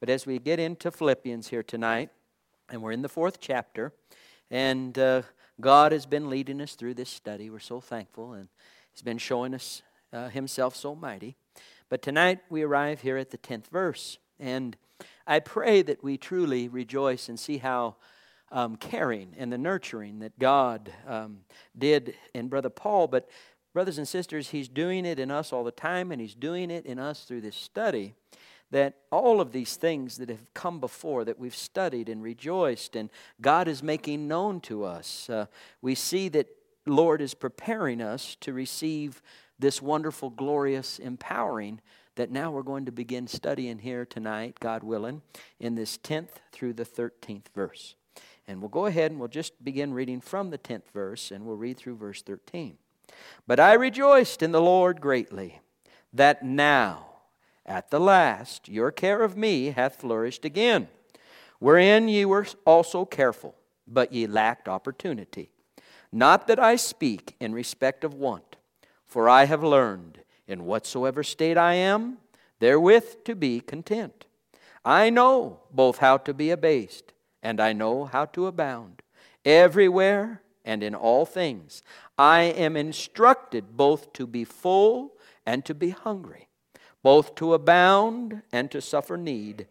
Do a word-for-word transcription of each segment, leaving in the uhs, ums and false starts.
But as we get into Philippians here tonight, and we're in the fourth chapter, and uh, God has been leading us through this study. We're so thankful, and He's been showing us uh, Himself so mighty. But tonight we arrive here at the tenth verse, and I pray that we truly rejoice and see how um, caring and the nurturing that God um, did in Brother Paul. But brothers and sisters, He's doing it in us all the time, and He's doing it in us through this study. That all of these things that have come before, that we've studied and rejoiced, and God is making known to us, uh, we see that Lord is preparing us to receive this wonderful, glorious empowering that now we're going to begin studying here tonight, God willing, in this tenth through the thirteenth verse. And we'll go ahead and we'll just begin reading from the tenth verse, and we'll read through verse thirteen. But I rejoiced in the Lord greatly, that now, at the last, your care of me hath flourished again, wherein ye were also careful, but ye lacked opportunity. Not that I speak in respect of want, for I have learned, in whatsoever state I am, therewith to be content. I know both how to be abased, and I know how to abound. Everywhere and in all things, I am instructed both to be full and to be hungry, both to abound and to suffer need.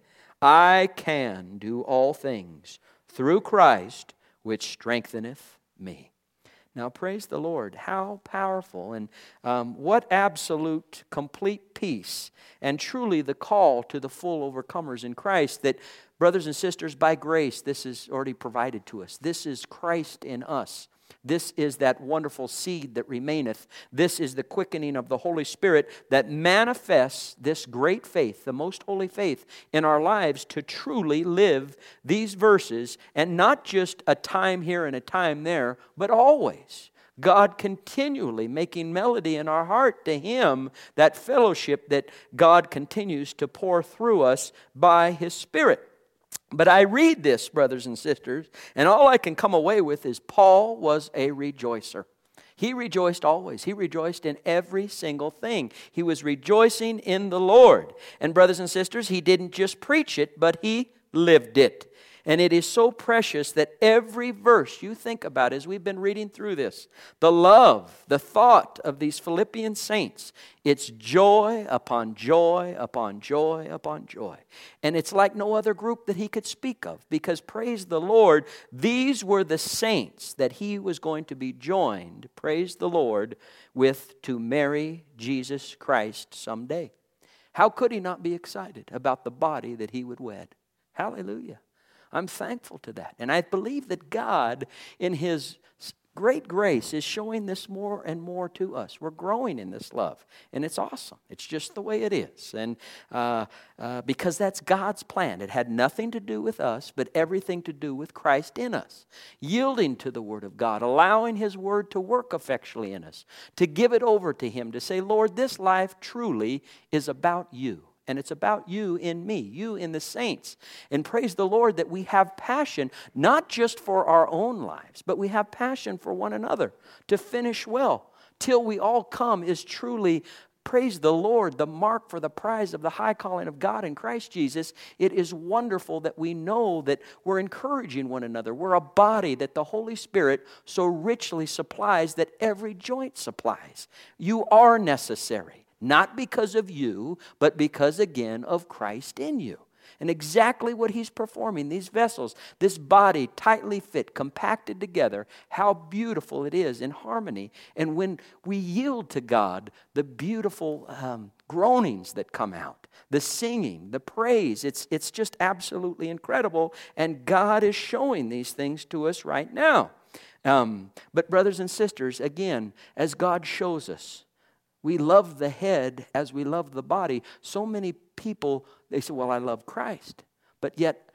I can do all things through Christ, which strengtheneth me. Now, praise the Lord. How powerful and um, what absolute, complete peace, and truly the call to the full overcomers in Christ that, brothers and sisters, by grace, this is already provided to us. This is Christ in us. This is that wonderful seed that remaineth. This is the quickening of the Holy Spirit that manifests this great faith, the most holy faith in our lives to truly live these verses, and not just a time here and a time there, but always. God continually making melody in our heart to Him, that fellowship that God continues to pour through us by His Spirit. But I read this, brothers and sisters, and all I can come away with is Paul was a rejoicer. He rejoiced always. He rejoiced in every single thing. He was rejoicing in the Lord. And brothers and sisters, he didn't just preach it, but he lived it. And it is so precious that every verse you think about as we've been reading through this, the love, the thought of these Philippian saints, it's joy upon joy upon joy upon joy. And it's like no other group that he could speak of, because praise the Lord, these were the saints that he was going to be joined, praise the Lord, with to marry Jesus Christ someday. How could he not be excited about the body that he would wed? Hallelujah. I'm thankful to that. And I believe that God, in His great grace, is showing this more and more to us. We're growing in this love. And it's awesome. It's just the way it is. And uh, uh, because that's God's plan. It had nothing to do with us, but everything to do with Christ in us. Yielding to the Word of God. Allowing His Word to work effectually in us. To give it over to Him. To say, Lord, this life truly is about You. And it's about You in me, you in the saints. And praise the Lord that we have passion, not just for our own lives, but we have passion for one another to finish well. Till we all come is truly, praise the Lord, the mark for the prize of the high calling of God in Christ Jesus. It is wonderful that we know that we're encouraging one another. We're a body that the Holy Spirit so richly supplies, that every joint supplies. You are necessary. Not because of you, but because, again, of Christ in you. And exactly what He's performing, these vessels, this body tightly fit, compacted together, how beautiful it is in harmony. And when we yield to God, the beautiful um, groanings that come out, the singing, the praise, it's, it's just absolutely incredible. And God is showing these things to us right now. Um, but brothers and sisters, again, as God shows us, we love the head as we love the body. So many people, they say, well, I love Christ, but yet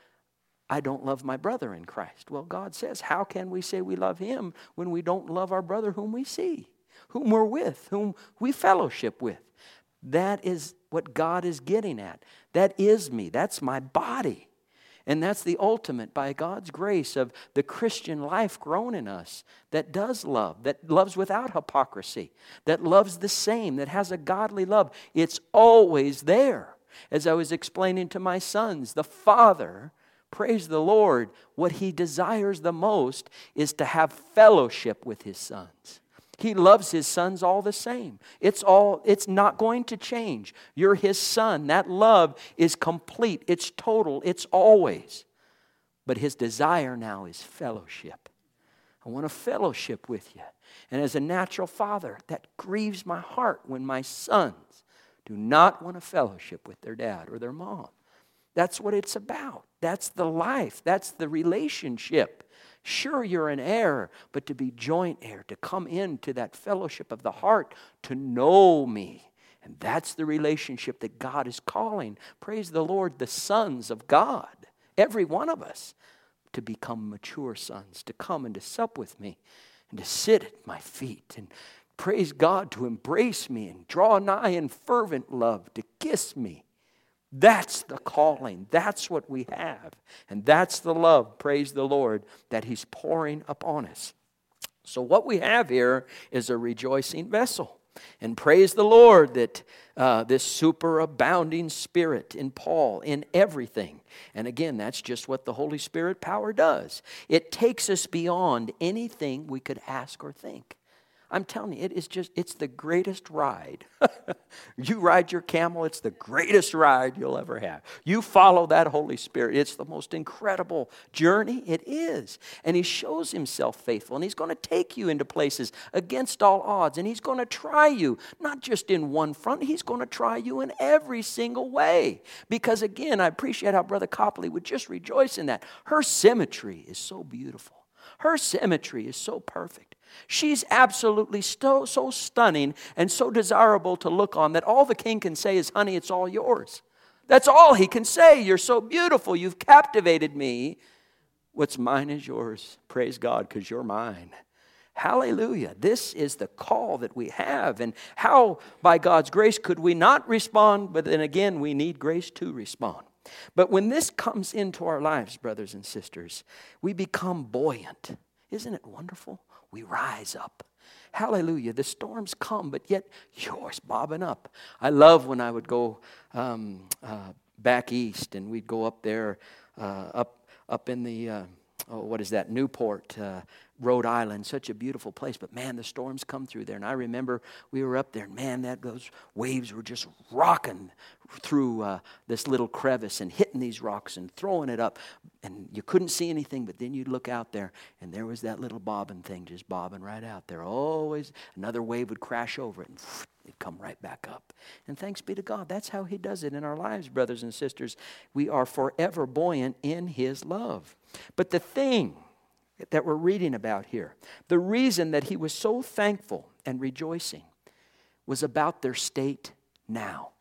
I don't love my brother in Christ. Well, God says, how can we say we love Him when we don't love our brother whom we see, whom we're with, whom we fellowship with? That is what God is getting at. That is me. That's my body. And that's the ultimate, by God's grace, of the Christian life grown in us that does love, that loves without hypocrisy, that loves the same, that has a godly love. It's always there. As I was explaining to my sons, the Father, praise the Lord, what He desires the most is to have fellowship with His sons. He loves His sons all the same. It's all, it's not going to change. You're His son. That love is complete. It's total. It's always. But His desire now is fellowship. I want to fellowship with you. And as a natural father, that grieves my heart when my sons do not want to fellowship with their dad or their mom. That's what it's about. That's the life. That's the relationship. Sure, you're an heir, but to be joint heir, to come into that fellowship of the heart, to know me. And that's the relationship that God is calling, praise the Lord, the sons of God, every one of us, to become mature sons, to come and to sup with me, and to sit at my feet, and praise God, to embrace me, and draw nigh in fervent love, to kiss me. That's the calling. That's what we have. And that's the love, praise the Lord, that He's pouring upon us. So what we have here is a rejoicing vessel. And praise the Lord that uh, this superabounding Spirit in Paul, in everything. And again, that's just what the Holy Spirit power does. It takes us beyond anything we could ask or think. I'm telling you, it is just, it's the greatest ride. You ride your camel, it's the greatest ride you'll ever have. You follow that Holy Spirit, it's the most incredible journey it is. And He shows Himself faithful, and He's going to take you into places against all odds, and He's going to try you, not just in one front, He's going to try you in every single way. Because again, I appreciate how Brother Copley would just rejoice in that. Her symmetry is so beautiful. Her symmetry is so perfect. She's absolutely so, so stunning and so desirable to look on that all the king can say is, honey, it's all yours. That's all he can say. You're so beautiful. You've captivated me. What's mine is yours. Praise God, because you're mine. Hallelujah. This is the call that we have. And how, by God's grace, could we not respond? But then again, we need grace to respond. But when this comes into our lives, brothers and sisters, we become buoyant. Isn't it wonderful? We rise up. Hallelujah. The storms come, but yet yours bobbing up. I love when I would go um, uh, back east, and we'd go up there, uh, up up in the, uh, oh, what is that, Newport, uh, Rhode Island, such a beautiful place. But man, the storms come through there. And I remember we were up there, and man, that those waves were just rocking through uh, this little crevice and hitting these rocks and throwing it up. And you couldn't see anything, but then you'd look out there, and there was that little bobbing thing just bobbing right out there. Always another wave would crash over it, and it'd come right back up. And thanks be to God, that's how He does it in our lives, brothers and sisters. We are forever buoyant in His love. But the thing that we're reading about here, the reason that he was so thankful and rejoicing was about their state now.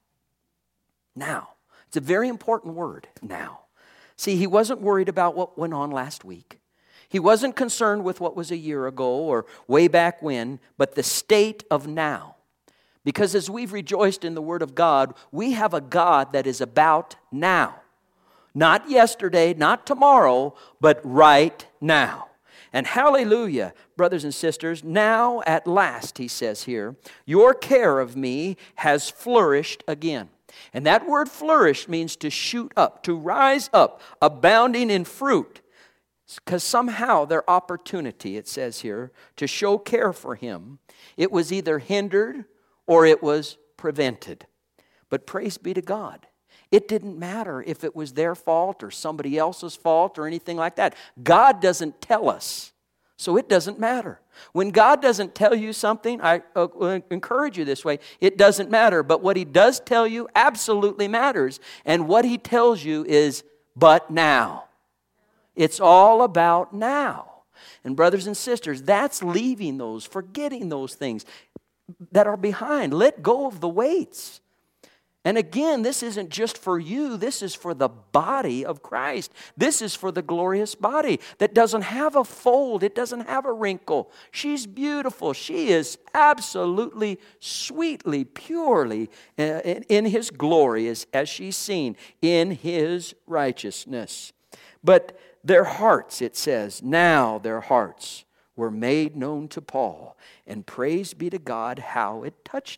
Now. It's a very important word, now. See, he wasn't worried about what went on last week. He wasn't concerned with what was a year ago or way back when, but the state of now. Because as we've rejoiced in the Word of God, we have a God that is about now. Not yesterday, not tomorrow, but right now. And hallelujah, brothers and sisters, now at last, he says here, your care of me has flourished again. And that word flourish means to shoot up, to rise up, abounding in fruit. Because somehow their opportunity, it says here, to show care for him, it was either hindered or it was prevented. But praise be to God. It didn't matter if it was their fault or somebody else's fault or anything like that. God doesn't tell us, so it doesn't matter. When God doesn't tell you something, I uh, encourage you this way, it doesn't matter. But what He does tell you absolutely matters. And what He tells you is, but now. It's all about now. And brothers and sisters, that's leaving those, forgetting those things that are behind. Let go of the weights. And again, this isn't just for you. This is for the body of Christ. This is for the glorious body that doesn't have a fold. It doesn't have a wrinkle. She's beautiful. She is absolutely, sweetly, purely in His glory as, as she's seen in His righteousness. But their hearts, it says, now their hearts were made known to Paul. And praise be to God how it touched him.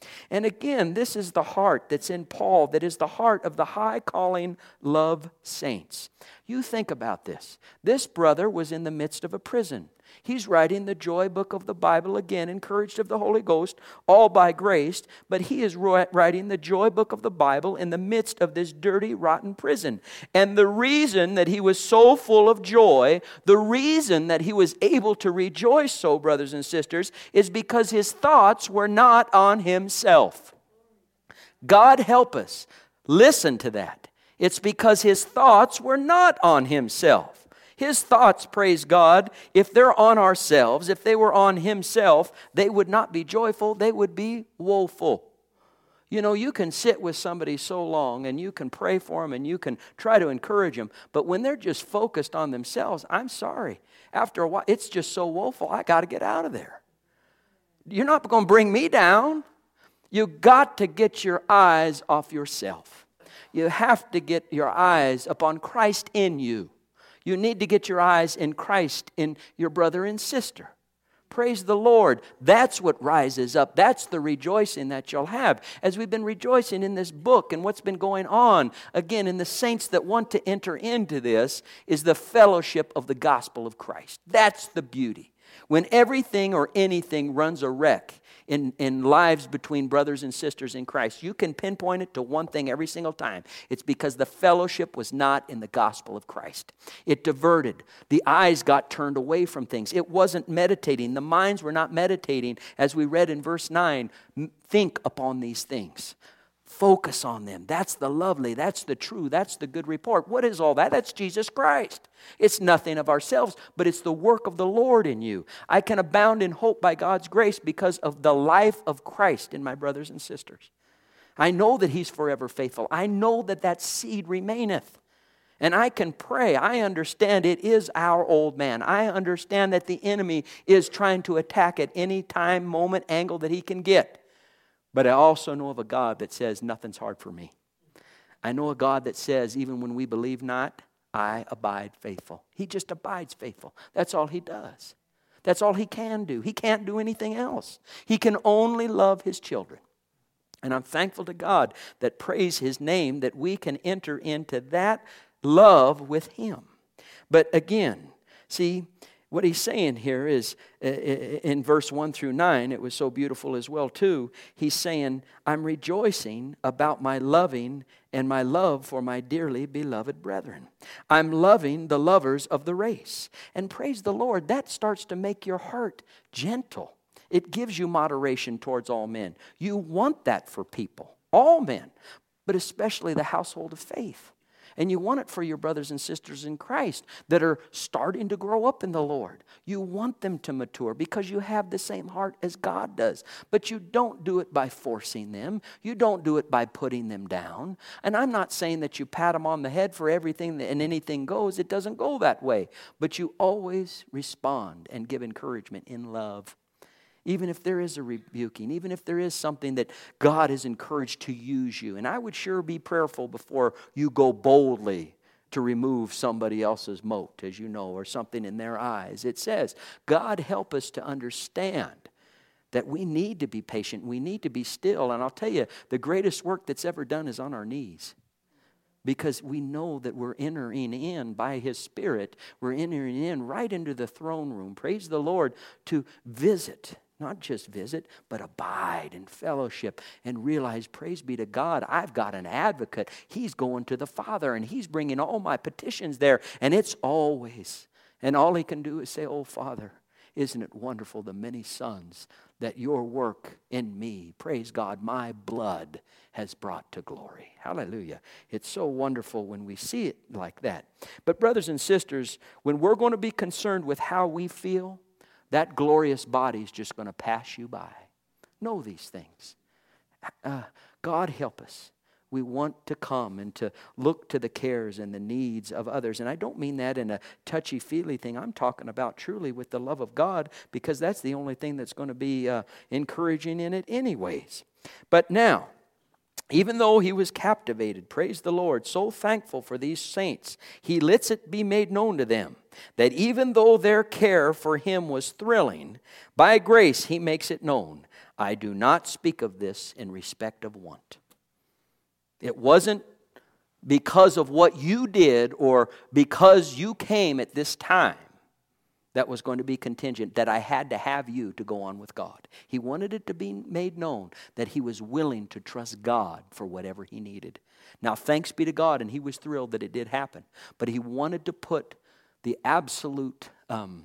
And again, this is the heart that's in Paul, that is the heart of the high calling love saints. You think about this. This brother was in the midst of a prison. He's writing the joy book of the Bible, again, encouraged of the Holy Ghost, all by grace, but he is writing the joy book of the Bible in the midst of this dirty, rotten prison. And the reason that he was so full of joy, the reason that he was able to rejoice so, brothers and sisters, is because his thoughts were not on himself. God help us. Listen to that. It's because his thoughts were not on himself. His thoughts, praise God, if they're on ourselves, if they were on himself, they would not be joyful, they would be woeful. You know, you can sit with somebody so long and you can pray for them and you can try to encourage them, but when they're just focused on themselves, I'm sorry. After a while, it's just so woeful, I got to get out of there. You're not going to bring me down. You got to get your eyes off yourself. You have to get your eyes upon Christ in you. You need to get your eyes in Christ, in your brother and sister. Praise the Lord. That's what rises up. That's the rejoicing that you'll have. As we've been rejoicing in this book and what's been going on, again, in the saints that want to enter into this, is the fellowship of the gospel of Christ. That's the beauty. When everything or anything runs a wreck in, in lives between brothers and sisters in Christ, you can pinpoint it to one thing every single time. It's because the fellowship was not in the gospel of Christ. It diverted. The eyes got turned away from things. It wasn't meditating. The minds were not meditating. As we read in verse nine, think upon these things. Focus on them. That's the lovely, that's the true, that's the good report. What is all that? That's Jesus Christ. It's nothing of ourselves, but it's the work of the Lord in you. I can abound in hope by God's grace because of the life of Christ in my brothers and sisters. I know that He's forever faithful. I know that that seed remaineth. And I can pray. I understand it is our old man. I understand that the enemy is trying to attack at any time, moment, angle that he can get. But I also know of a God that says, nothing's hard for me. I know a God that says, even when we believe not, I abide faithful. He just abides faithful. That's all He does. That's all He can do. He can't do anything else. He can only love His children. And I'm thankful to God that praise His name, that we can enter into that love with Him. But again, see, what he's saying here is, uh, in verse one through nine, it was so beautiful as well too. He's saying, I'm rejoicing about my loving and my love for my dearly beloved brethren. I'm loving the lovers of the race. And praise the Lord, that starts to make your heart gentle. It gives you moderation towards all men. You want that for people, all men, but especially the household of faith. And you want it for your brothers and sisters in Christ that are starting to grow up in the Lord. You want them to mature because you have the same heart as God does. But you don't do it by forcing them. You don't do it by putting them down. And I'm not saying that you pat them on the head for everything and anything goes. It doesn't go that way. But you always respond and give encouragement in love. Even if there is a rebuking, even if there is something that God is encouraged to use you. And I would sure be prayerful before you go boldly to remove somebody else's mote, as you know, or something in their eyes. It says, God help us to understand that we need to be patient. We need to be still. And I'll tell you, the greatest work that's ever done is on our knees. Because we know that we're entering in by His Spirit. We're entering in right into the throne room. Praise the Lord, to visit. Not just visit, but abide in fellowship and realize, praise be to God, I've got an advocate. He's going to the Father and He's bringing all my petitions there. And it's always, and all He can do is say, oh Father, isn't it wonderful the many sons that your work in me, praise God, my blood has brought to glory. Hallelujah. It's so wonderful when we see it like that. But brothers and sisters, when we're going to be concerned with how we feel, that glorious body is just going to pass you by. Know these things. Uh, God help us. We want to come and to look to the cares and the needs of others. And I don't mean that in a touchy-feely thing. I'm talking about truly with the love of God, because that's the only thing that's going to be uh, encouraging in it anyways. But now, even though he was captivated, praise the Lord, so thankful for these saints, he lets it be made known to them that even though their care for him was thrilling, by grace he makes it known. I do not speak of this in respect of want. It wasn't because of what you did or because you came at this time that was going to be contingent, that I had to have you to go on with God. He wanted it to be made known that he was willing to trust God for whatever he needed. Now, thanks be to God, and he was thrilled that it did happen. But he wanted to put the absolute, um,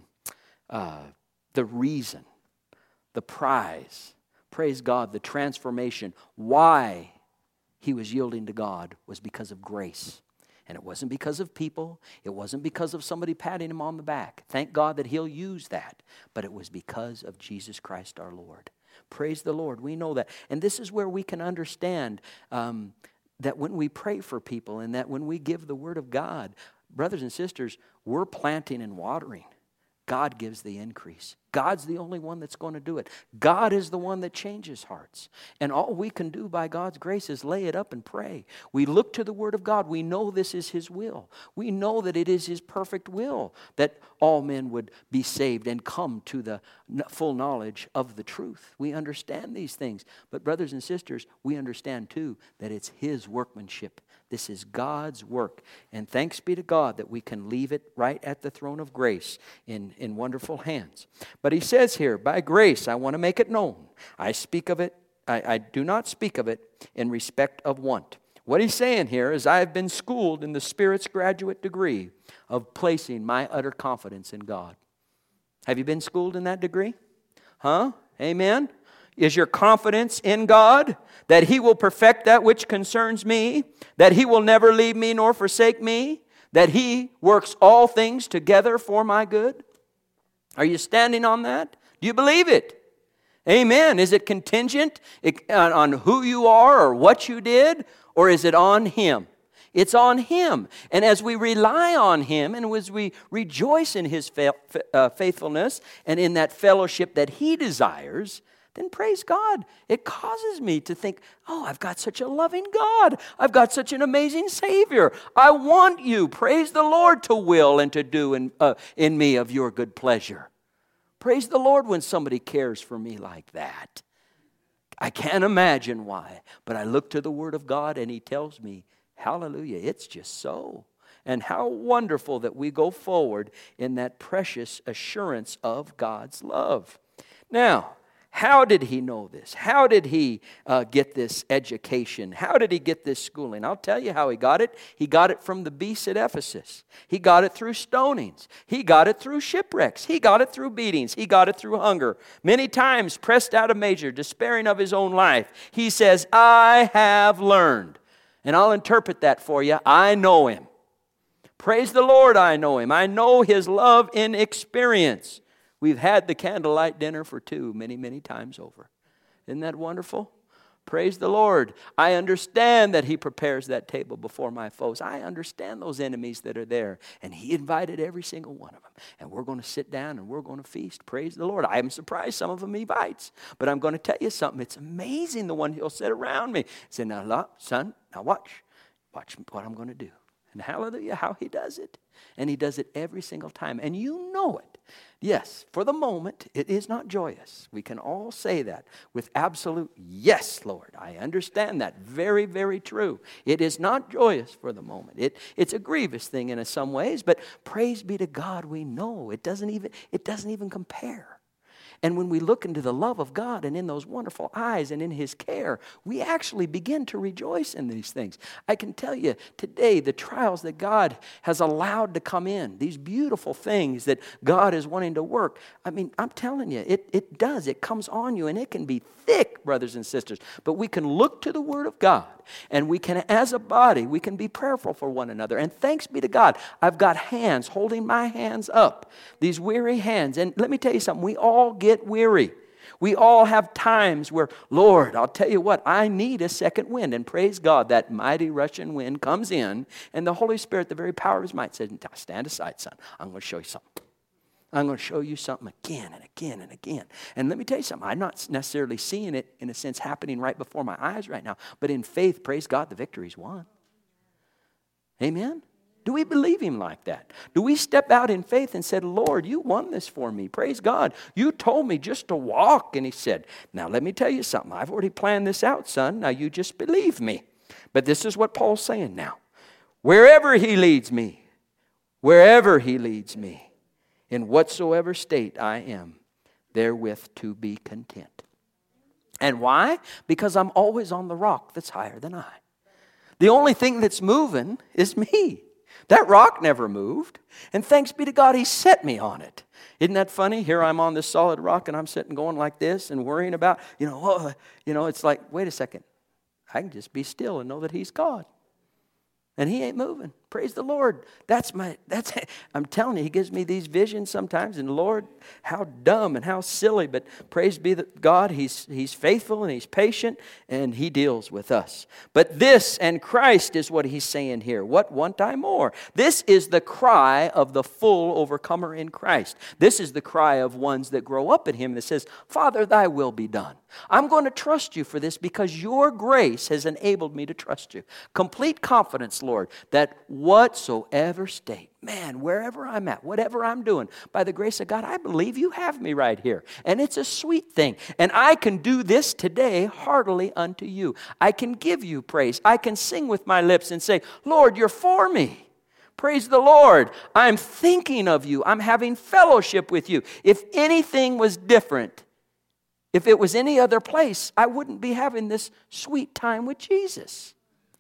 uh, the reason, the prize, praise God, the transformation, why he was yielding to God was because of grace. And it wasn't because of people. It wasn't because of somebody patting him on the back. Thank God that he'll use that. But it was because of Jesus Christ our Lord. Praise the Lord. We know that. And this is where we can understand um, that when we pray for people and that when we give the word of God, brothers and sisters, we're planting and watering. God gives the increase. God's the only one that's going to do it. God is the one that changes hearts. And all we can do by God's grace is lay it up and pray. We look to the Word of God. We know this is His will. We know that it is His perfect will that all men would be saved and come to the full knowledge of the truth. We understand these things. But brothers and sisters, we understand too that it's His workmanship. This is God's work. And thanks be to God that we can leave it right at the throne of grace in, in wonderful hands. But he says here, by grace, I want to make it known. I speak of it, I, I do not speak of it in respect of want. What he's saying here is I have been schooled in the Spirit's graduate degree of placing my utter confidence in God. Have you been schooled in that degree? Huh? Amen? Is your confidence in God that He will perfect that which concerns me, that He will never leave me nor forsake me, that He works all things together for my good? Are you standing on that? Do you believe it? Amen. Is it contingent on who you are or what you did, or is it on Him? It's on Him. And as we rely on Him and as we rejoice in His faithfulness and in that fellowship that He desires, then praise God. It causes me to think, oh, I've got such a loving God. I've got such an amazing Savior. I want you, praise the Lord, to will and to do in, uh, in me of your good pleasure. Praise the Lord when somebody cares for me like that. I can't imagine why, but I look to the Word of God and He tells me, hallelujah, it's just so. And how wonderful that we go forward in that precious assurance of God's love. Now, how did he know this? How did he uh, get this education? How did he get this schooling? I'll tell you how he got it. He got it from the beasts at Ephesus. He got it through stonings. He got it through shipwrecks. He got it through beatings. He got it through hunger. Many times, pressed out of measure, despairing of his own life, he says, I have learned. And I'll interpret that for you. I know Him. Praise the Lord, I know Him. I know His love in experience. We've had the candlelight dinner for two many, many times over. Isn't that wonderful? Praise the Lord. I understand that He prepares that table before my foes. I understand those enemies that are there. And He invited every single one of them. And we're going to sit down and we're going to feast. Praise the Lord. I'm surprised some of them He invites. But I'm going to tell you something. It's amazing the one He'll sit around me. Say, now, son, now watch. Watch what I'm going to do. And hallelujah, how He does it. And He does it every single time. And you know it. Yes, for the moment, it is not joyous. We can all say that with absolute, yes, Lord. I understand that. Very, very true. It is not joyous for the moment. It, it's a grievous thing in some ways, but praise be to God, we know it doesn't even, it doesn't even compare. And when we look into the love of God and in those wonderful eyes and in His care, we actually begin to rejoice in these things. I can tell you today the trials that God has allowed to come in, these beautiful things that God is wanting to work. I mean, I'm telling you, it, it does. It comes on you and it can be thick, brothers and sisters. But we can look to the Word of God and we can, as a body, we can be prayerful for one another. And thanks be to God, I've got hands holding my hands up, these weary hands. And let me tell you something, we all get weary. We all have times where, Lord, I'll tell you what, I need a second wind. And praise God, that mighty rushing wind comes in, and the Holy Spirit, the very power of His might, says, stand aside, son. I'm going to show you something. I'm going to show you something again and again and again. And let me tell you something. I'm not necessarily seeing it, in a sense, happening right before my eyes right now. But in faith, praise God, the victory's won. Amen? Do we believe him like that? Do we step out in faith and said, Lord, you won this for me. Praise God. You told me just to walk. And he said, now let me tell you something. I've already planned this out, son. Now you just believe me. But this is what Paul's saying now. Wherever he leads me, wherever he leads me, in whatsoever state I am, therewith to be content. And why? Because I'm always on the rock that's higher than I. The only thing that's moving is me. That rock never moved. And thanks be to God, he set me on it. Isn't that funny? Here I'm on this solid rock and I'm sitting going like this and worrying about, you know, oh, you know, it's like, wait a second. I can just be still and know that he's God. And he ain't moving. Praise the Lord. That's my, that's, I'm telling you, he gives me these visions sometimes. And Lord, how dumb and how silly. But praise be the God, he's, he's faithful and he's patient and he deals with us. But this and Christ is what he's saying here. What want I more? This is the cry of the full overcomer in Christ. This is the cry of ones that grow up in him that says, Father, thy will be done. I'm going to trust you for this because your grace has enabled me to trust you. Complete confidence, Lord, that whatsoever state, man, wherever I'm at, whatever I'm doing, by the grace of God, I believe you have me right here. And it's a sweet thing. And I can do this today heartily unto you. I can give you praise. I can sing with my lips and say, Lord, you're for me. Praise the Lord. I'm thinking of you. I'm having fellowship with you. If anything was different, if it was any other place, I wouldn't be having this sweet time with Jesus.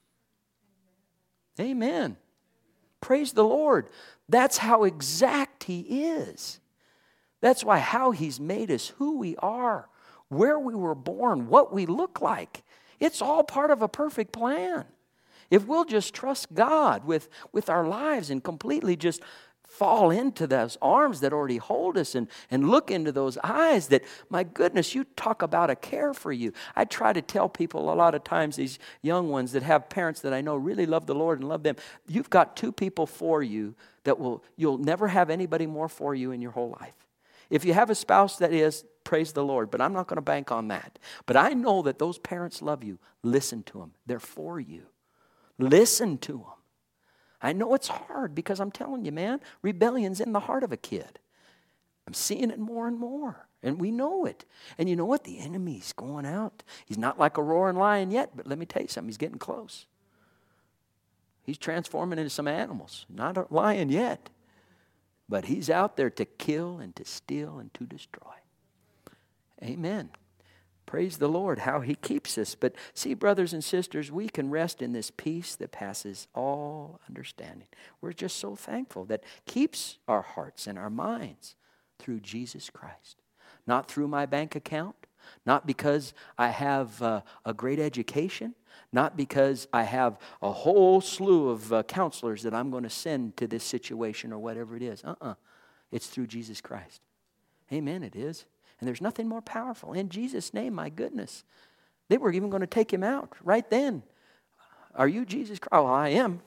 Amen. Praise the Lord. That's how exact he is. That's why how he's made us, who we are, where we were born, what we look like. It's all part of a perfect plan. If we'll just trust God with, with our lives and completely just fall into those arms that already hold us and, and look into those eyes that, my goodness, you talk about a care for you. I try to tell people a lot of times, these young ones that have parents that I know really love the Lord and love them, you've got two people for you that will, you'll never have anybody more for you in your whole life. If you have a spouse that is, praise the Lord, but I'm not going to bank on that. But I know that those parents love you. Listen to them. They're for you. Listen to them. I know it's hard because I'm telling you, man, rebellion's in the heart of a kid. I'm seeing it more and more, and we know it. And you know what? The enemy's going out. He's not like a roaring lion yet, but let me tell you something. He's getting close. He's transforming into some animals. Not a lion yet, but he's out there to kill and to steal and to destroy. Amen. Praise the Lord, how he keeps us. But see, brothers and sisters, we can rest in this peace that passes all understanding. We're just so thankful that keeps our hearts and our minds through Jesus Christ. Not through my bank account, not because I have uh, a great education, not because I have a whole slew of uh, counselors that I'm going to send to this situation or whatever it is. Uh-uh. It's through Jesus Christ. Amen, it is. And there's nothing more powerful. In Jesus' name, my goodness. They were even going to take him out right then. Are you Jesus Christ? Oh, I am.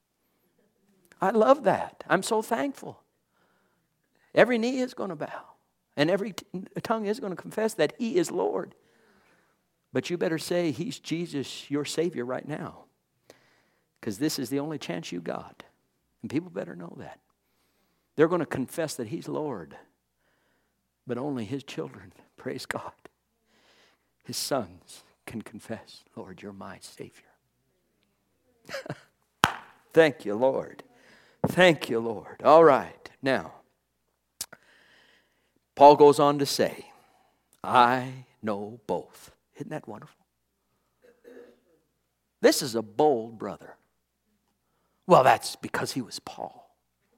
I love that. I'm so thankful. Every knee is going to bow. And every t- tongue is going to confess that he is Lord. But you better say he's Jesus, your Savior right now. Because this is the only chance you got. And people better know that. They're going to confess that he's Lord. But only his children, praise God, his sons can confess, Lord, you're my Savior. Thank you, Lord. Thank you, Lord. All right. Now, Paul goes on to say, I know both. Isn't that wonderful? This is a bold brother. Well, that's because he was Paul.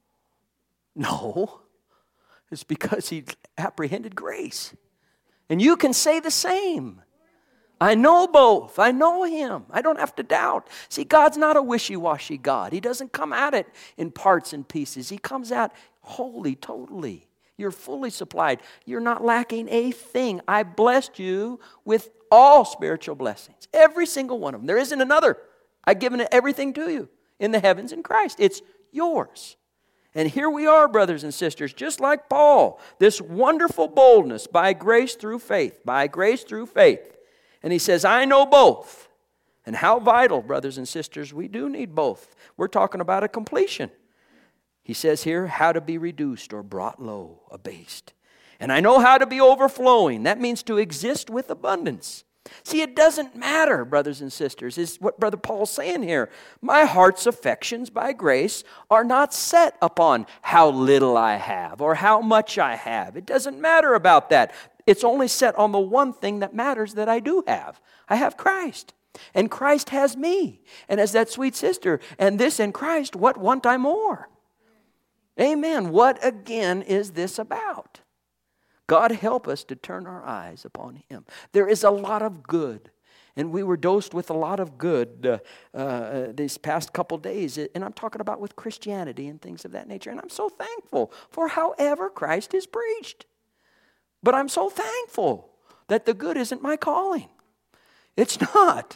No. It's because he apprehended grace. And you can say the same. I know both. I know him. I don't have to doubt. See, God's not a wishy-washy God. He doesn't come at it in parts and pieces. He comes out wholly, totally. You're fully supplied. You're not lacking a thing. I blessed you with all spiritual blessings. Every single one of them. There isn't another. I've given everything to you in the heavens in Christ. It's yours. And here we are, brothers and sisters, just like Paul, this wonderful boldness by grace through faith, by grace through faith. And he says, I know both. And how vital, brothers and sisters, we do need both. We're talking about a completion. He says here, how to be reduced or brought low, abased. And I know how to be overflowing. That means to exist with abundance. See, it doesn't matter, brothers and sisters, is what Brother Paul's saying here. My heart's affections by grace are not set upon how little I have or how much I have. It doesn't matter about that. It's only set on the one thing that matters that I do have. I have Christ. And Christ has me. And as that sweet sister, and this in Christ, what want I more? Amen. What again is this about? God help us to turn our eyes upon Him. There is a lot of good. And we were dosed with a lot of good uh, uh, these past couple days. And I'm talking about with Christianity and things of that nature. And I'm so thankful for however Christ is preached. But I'm so thankful that the good isn't my calling. It's not.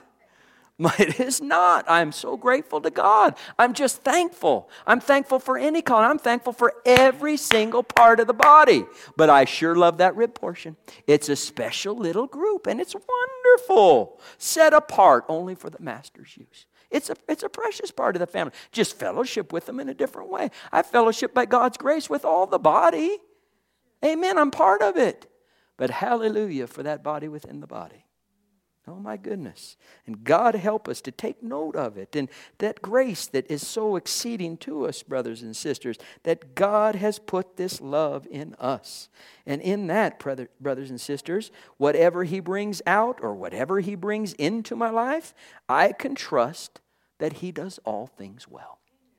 It is not. I'm so grateful to God. I'm just thankful. I'm thankful for any calling. I'm thankful for every single part of the body. But I sure love that rib portion. It's a special little group, and it's wonderful. Set apart only for the Master's use. It's a, it's a precious part of the family. Just fellowship with them in a different way. I fellowship by God's grace with all the body. Amen. I'm part of it. But hallelujah for that body within the body. Oh my goodness. And God help us to take note of it. And that grace that is so exceeding to us, brothers and sisters, that God has put this love in us. And in that, brother, brothers and sisters, whatever He brings out or whatever He brings into my life, I can trust that He does all things well.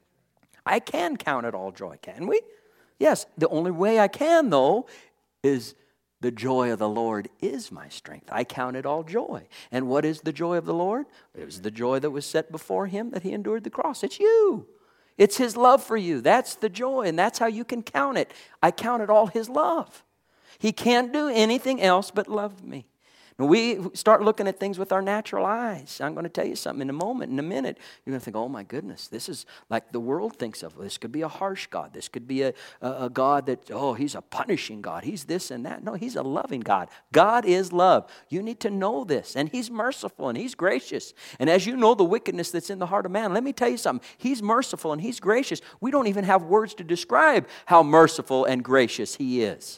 I can count it all joy, can we? Yes. The only way I can, though, is the joy of the Lord is my strength. I count it all joy. And what is the joy of the Lord? It was the joy that was set before Him that He endured the cross. It's you. It's His love for you. That's the joy, and that's how you can count it. I count it all His love. He can't do anything else but love me. When we start looking at things with our natural eyes, I'm going to tell you something in a moment, in a minute, you're going to think, oh my goodness, this is like the world thinks of. This could be a harsh God. This could be a, a, a God that, oh, He's a punishing God. He's this and that. No, He's a loving God. God is love. You need to know this. And He's merciful and He's gracious. And as you know the wickedness that's in the heart of man, let me tell you something. He's merciful and He's gracious. We don't even have words to describe how merciful and gracious He is.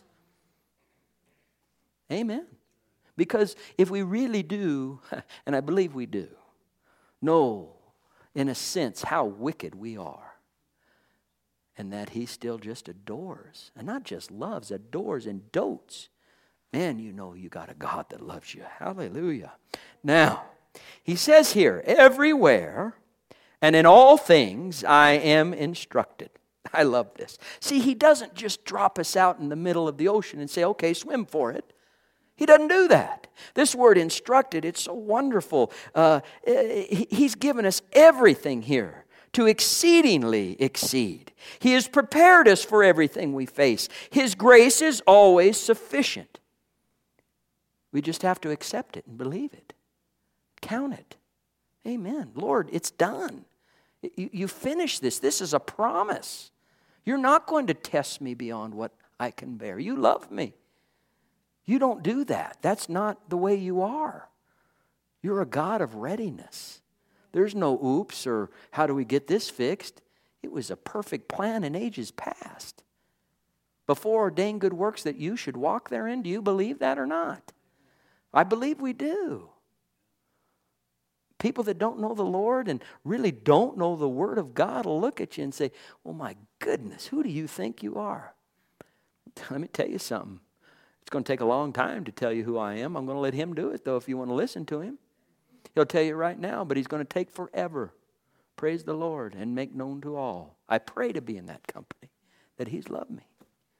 Amen. Because if we really do, and I believe we do, know in a sense how wicked we are, and that He still just adores, and not just loves, adores and dotes, man, you know you got a God that loves you. Hallelujah. Now, He says here, everywhere and in all things I am instructed. I love this. See, He doesn't just drop us out in the middle of the ocean and say, okay, swim for it. He doesn't do that. This word instructed, it's so wonderful. Uh, he's given us everything here to exceedingly exceed. He has prepared us for everything we face. His grace is always sufficient. We just have to accept it and believe it. Count it. Amen. Lord, it's done. You, you finish this. This is a promise. You're not going to test me beyond what I can bear. You love me. You don't do that. That's not the way you are. You're a God of readiness. There's no oops or how do we get this fixed. It was a perfect plan in ages past. Before ordained good works that you should walk therein. Do you believe that or not? I believe we do. People that don't know the Lord and really don't know the Word of God will look at you and say, oh my goodness, who do you think you are? Let me tell you something. It's going to take a long time to tell you who I am. I'm going to let Him do it, though, if you want to listen to Him. He'll tell you right now, but He's going to take forever. Praise the Lord and make known to all. I pray to be in that company, that He's loved me.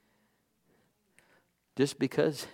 Just because,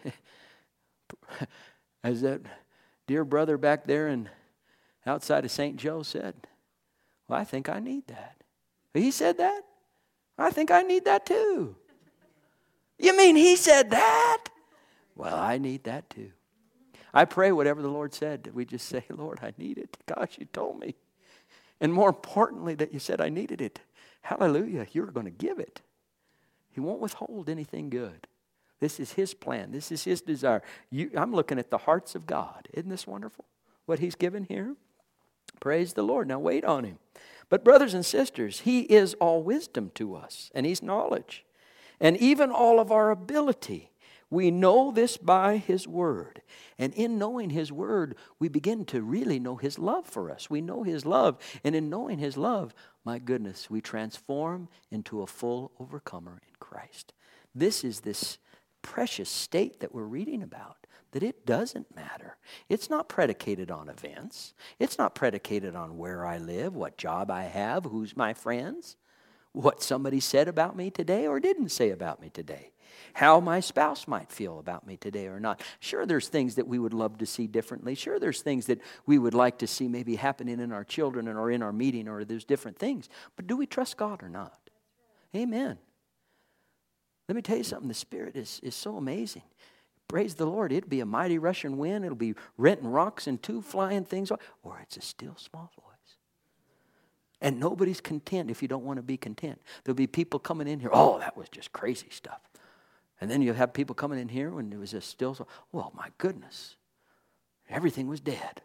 as that dear brother back there and outside of Saint Joe said, well, I think I need that. He said that? I think I need that too. You mean he said that? Well, I need that too. I pray whatever the Lord said, that we just say, Lord, I need it. Gosh, you told me. And more importantly, that you said I needed it. Hallelujah, you're going to give it. He won't withhold anything good. This is His plan. This is His desire. You, I'm looking at the hearts of God. Isn't this wonderful, what He's given here? Praise the Lord. Now wait on him. But brothers and sisters, he is all wisdom to us, and he's knowledge, and even all of our ability. We know this by his word. And in knowing his word, we begin to really know his love for us. We know his love. And in knowing his love, my goodness, we transform into a full overcomer in Christ. This is this precious state that we're reading about, that it doesn't matter. It's not predicated on events. It's not predicated on where I live, what job I have, who's my friends, what somebody said about me today or didn't say about me today, how my spouse might feel about me today or not. Sure, there's things that we would love to see differently. Sure, there's things that we would like to see maybe happening in our children or in our meeting, or there's different things. But do we trust God or not? Amen. Let me tell you something. The Spirit is, is so amazing. Praise the Lord. It'll be a mighty rushing wind. It'll be renting rocks and two flying things. Or it's a still small voice. And nobody's content if you don't want to be content. There'll be people coming in here. Oh, that was just crazy stuff. And then you'll have people coming in here when it was just still so. Well, my goodness. Everything was dead.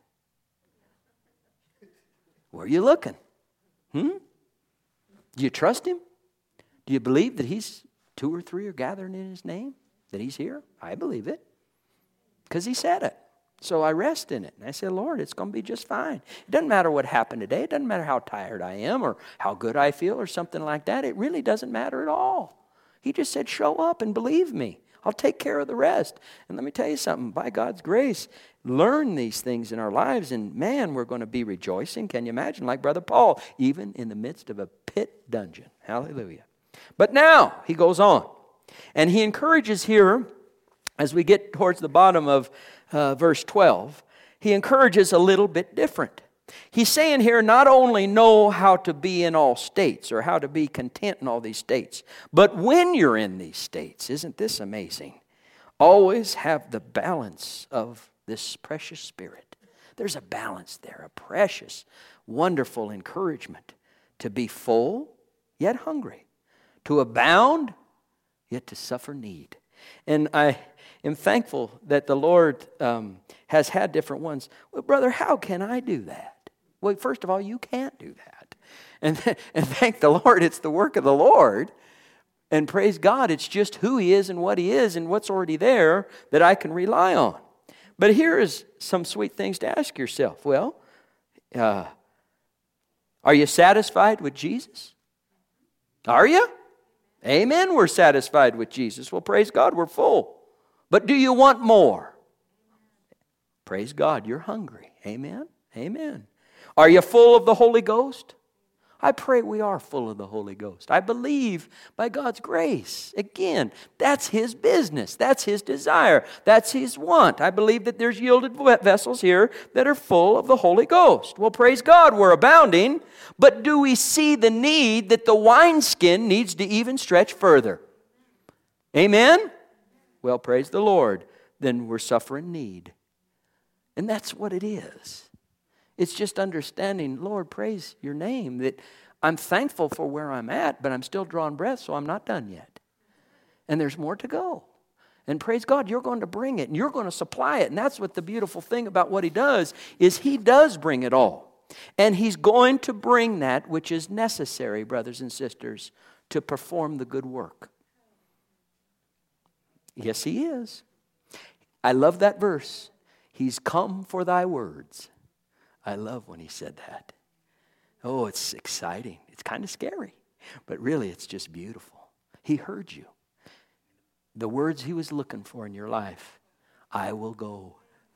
Where are you looking? Hmm? Do you trust him? Do you believe that he's two or three are gathering in his name? That he's here? I believe it. Because he said it. So I rest in it. And I say, Lord, it's going to be just fine. It doesn't matter what happened today. It doesn't matter how tired I am or how good I feel or something like that. It really doesn't matter at all. He just said, show up and believe me. I'll take care of the rest. And let me tell you something. By God's grace, learn these things in our lives. And man, we're going to be rejoicing. Can you imagine? Like Brother Paul, even in the midst of a pit dungeon. Hallelujah. But now, he goes on. And he encourages here, as we get towards the bottom of uh, verse twelve, he encourages a little bit different. He's saying here, not only know how to be in all states or how to be content in all these states, but when you're in these states, isn't this amazing? Always have the balance of this precious Spirit. There's a balance there, a precious, wonderful encouragement to be full, yet hungry, to abound, yet to suffer need. And I am thankful that the Lord um, has had different ones. Well, brother, how can I do that? Well, first of all, you can't do that. And, and thank the Lord, it's the work of the Lord. And praise God, it's just who he is and what he is and what's already there that I can rely on. But here is some sweet things to ask yourself. Well, uh, are you satisfied with Jesus? Are you? Amen, we're satisfied with Jesus. Well, praise God, we're full. But do you want more? Praise God, you're hungry. Amen, amen. Are you full of the Holy Ghost? I pray we are full of the Holy Ghost. I believe by God's grace. Again, that's his business. That's his desire. That's his want. I believe that there's yielded vessels here that are full of the Holy Ghost. Well, praise God, we're abounding. But do we see the need that the wineskin needs to even stretch further? Amen? Well, praise the Lord. Then we're suffering need. And that's what it is. It's just understanding, Lord, praise your name, that I'm thankful for where I'm at, but I'm still drawing breath, so I'm not done yet. And there's more to go. And praise God, you're going to bring it, and you're going to supply it. And that's what the beautiful thing about what he does, is he does bring it all. And he's going to bring that which is necessary, brothers and sisters, to perform the good work. Yes, he is. I love that verse. He's come for thy words. I love when he said that. Oh, it's exciting. It's kind of scary. But really, it's just beautiful. He heard you. The words he was looking for in your life. I will go.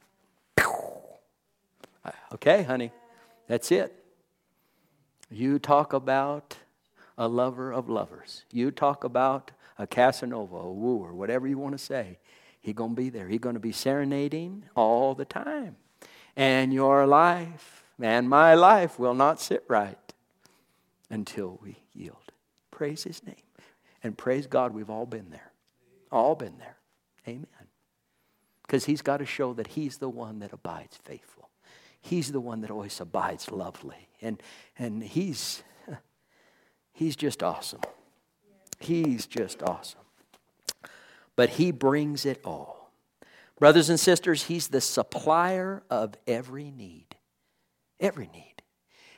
Okay, honey. That's it. You talk about a lover of lovers. You talk about a Casanova, a wooer, whatever you want to say. He's going to be there. He's going to be serenading all the time. And your life and my life will not sit right until we yield. Praise his name. And praise God, we've all been there. All been there. Amen. Because he's got to show that he's the one that abides faithful. He's the one that always abides lovely. And, and he's, he's just awesome. He's just awesome. But he brings it all. Brothers and sisters, he's the supplier of every need. Every need.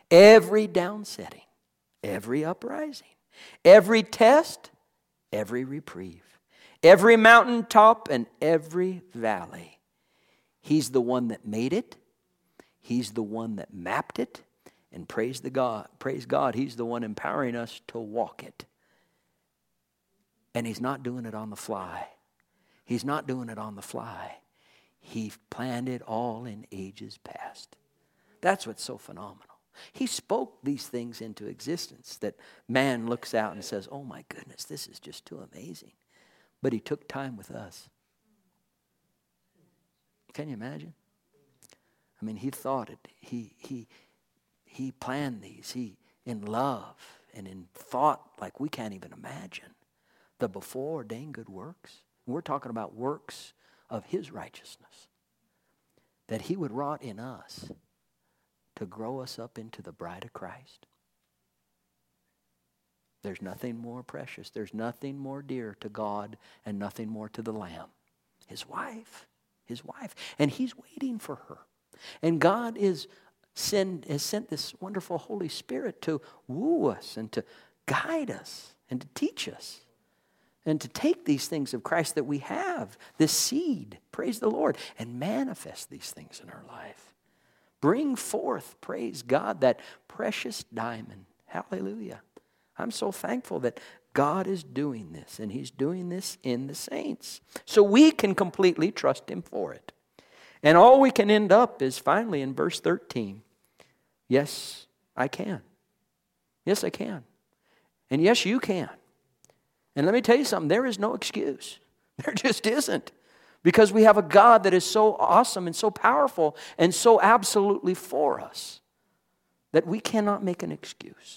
every downsetting, every uprising, every test, every reprieve, every mountaintop and every valley. He's the one that made it. He's the one that mapped it. And praise the God, praise God, He's the one empowering us to walk it. And He's not doing it on the fly. He's not doing it on the fly. He planned it all in ages past. That's what's so phenomenal. He spoke these things into existence that man looks out and says, oh my goodness, this is just too amazing. But He took time with us. Can you imagine? I mean, He thought it. He, he, he planned these. He, in love and in thought like we can't even imagine. The before ordained good works. We're talking about works of His righteousness that He would wrought in us to grow us up into the bride of Christ. There's nothing more precious. There's nothing more dear to God and nothing more to the Lamb. His wife. His wife. And He's waiting for her. And God is send, has sent this wonderful Holy Spirit to woo us and to guide us and to teach us. And to take these things of Christ that we have, this seed, praise the Lord, and manifest these things in our life. Bring forth, praise God, that precious diamond. Hallelujah. I'm so thankful that God is doing this, and He's doing this in the saints. So we can completely trust Him for it. And all we can end up is finally in verse thirteen. Yes, I can. Yes, I can. And yes, you can. And let me tell you something, there is no excuse. There just isn't. Because we have a God that is so awesome and so powerful and so absolutely for us that we cannot make an excuse.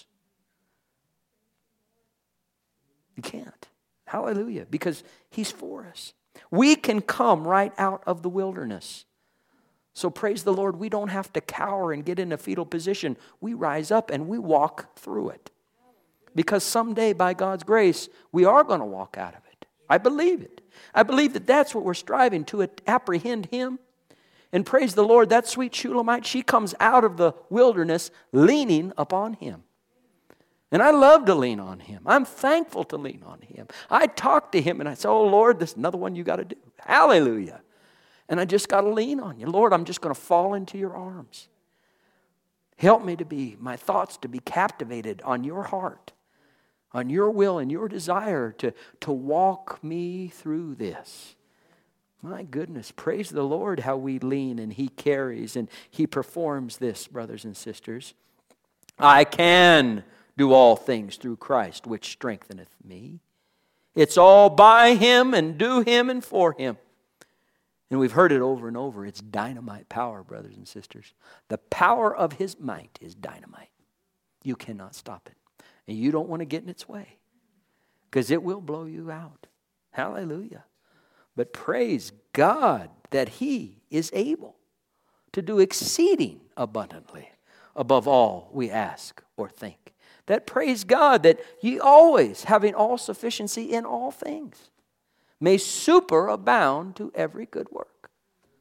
You can't. Hallelujah. Because He's for us. We can come right out of the wilderness. So praise the Lord, we don't have to cower and get in a fetal position. We rise up and we walk through it. Because someday, by God's grace, we are going to walk out of it. I believe it. I believe that that's what we're striving to apprehend Him. And praise the Lord, that sweet Shulamite, she comes out of the wilderness leaning upon Him. And I love to lean on Him. I'm thankful to lean on Him. I talk to Him and I say, oh Lord, this is another one you got to do. Hallelujah. And I just got to lean on You. Lord, I'm just going to fall into Your arms. Help me to be, my thoughts to be captivated on Your heart, on Your will and Your desire to, to walk me through this. My goodness, praise the Lord how we lean and He carries and He performs this, brothers and sisters. I can do all things through Christ, which strengtheneth me. It's all by Him and do Him and for Him. And we've heard it over and over. It's dynamite power, brothers and sisters. The power of His might is dynamite. You cannot stop it. And you don't want to get in its way. Because it will blow you out. Hallelujah. But praise God that He is able to do exceeding abundantly above all we ask or think. That praise God that ye always, having all sufficiency in all things, may superabound to every good work.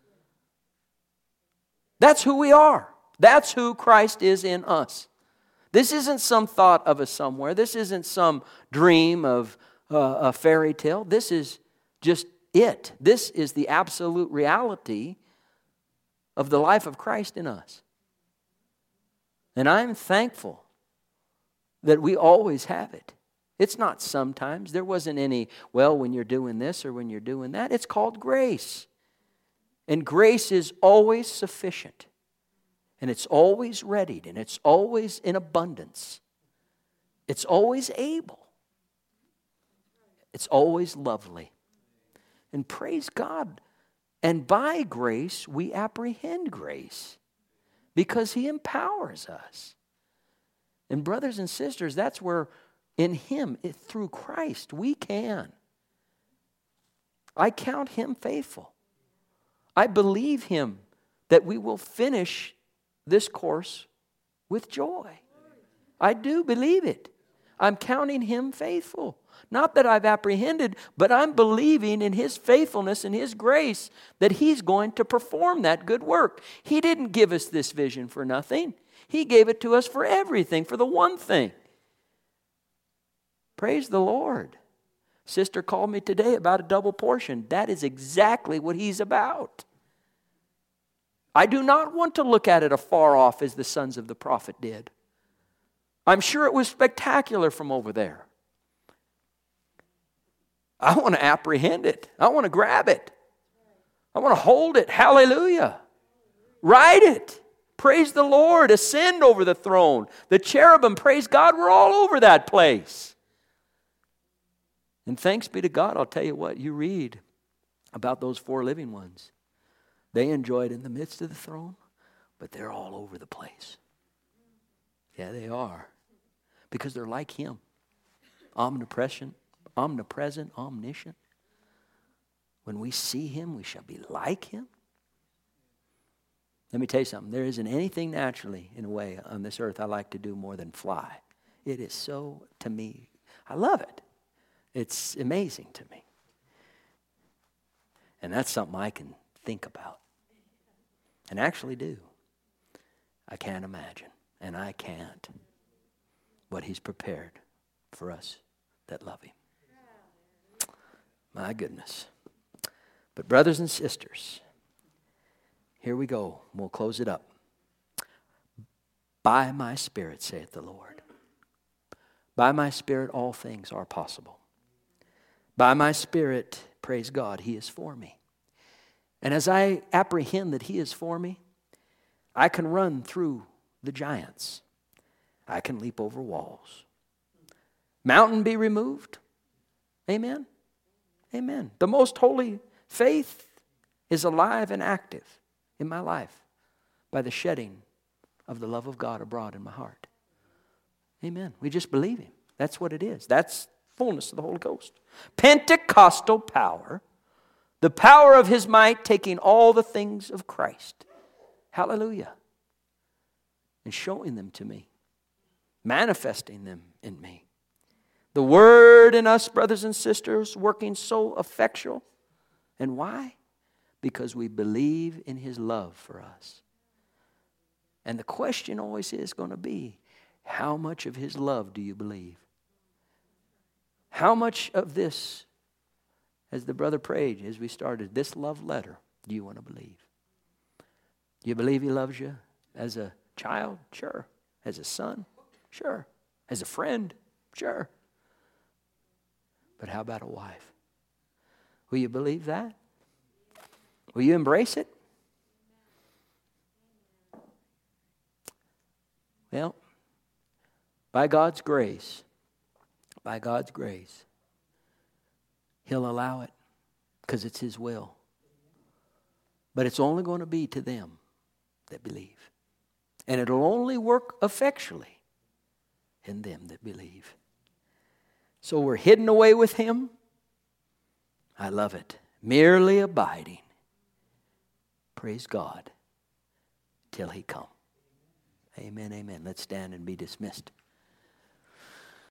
That's who we are. That's who Christ is in us. This isn't some thought of a somewhere. This isn't some dream of uh, a fairy tale. This is just it. This is the absolute reality of the life of Christ in us. And I'm thankful that we always have it. It's not sometimes. There wasn't any, well, when you're doing this or when you're doing that. It's called grace. And grace is always sufficient. And it's always readied. And it's always in abundance. It's always able. It's always lovely. And praise God. And by grace, we apprehend grace. Because He empowers us. And brothers and sisters, that's where in Him, it, through Christ, we can. I count Him faithful. I believe Him that we will finish this course with joy. I do believe it. I'm counting Him faithful. Not that I've apprehended, but I'm believing in His faithfulness and His grace that He's going to perform that good work. He didn't give us this vision for nothing. He gave it to us for everything, for the one thing. Praise the Lord. Sister called me today about a double portion. That is exactly what He's about. I do not want to look at it afar off as the sons of the prophet did. I'm sure it was spectacular from over there. I want to apprehend it. I want to grab it. I want to hold it. Hallelujah. Ride it. Praise the Lord. Ascend over the throne. The cherubim, praise God, we're all over that place. And thanks be to God, I'll tell you what, you read about those four living ones. They enjoyed in the midst of the throne, but they're all over the place. Yeah, they are. Because they're like Him. Omnipresent, omnipresent, omniscient. When we see Him, we shall be like Him. Let me tell you something. There isn't anything naturally, in a way, on this earth I like to do more than fly. It is so, to me, I love it. It's amazing to me. And that's something I can think about. And actually do. I can't imagine. And I can't. What He's prepared for us that love Him. My goodness. But brothers and sisters, here we go. We'll close it up. By my Spirit, saith the Lord. By my Spirit, all things are possible. By my Spirit, praise God, He is for me. And as I apprehend that He is for me, I can run through the giants. I can leap over walls. Mountain be removed. Amen. Amen. The most holy faith is alive and active in my life by the shedding of the love of God abroad in my heart. Amen. We just believe Him. That's what it is. That's fullness of the Holy Ghost. Pentecostal power, the power of His might taking all the things of Christ. Hallelujah. And showing them to me. Manifesting them in me. The Word in us, brothers and sisters, working so effectual. And why? Because we believe in His love for us. And the question always is going to be, how much of His love do you believe? How much of this, as the brother prayed as we started, this love letter, do you want to believe? Do you believe He loves you as a child? Sure. As a son? Sure. As a friend? Sure. But how about a wife? Will you believe that? Will you embrace it? Well, by God's grace, by God's grace, He'll allow it because it's His will. But it's only going to be to them that believe. And it'll only work effectually in them that believe. So we're hidden away with Him. I love it. Merely abiding. Praise God. Till He come. Amen, amen. Let's stand and be dismissed.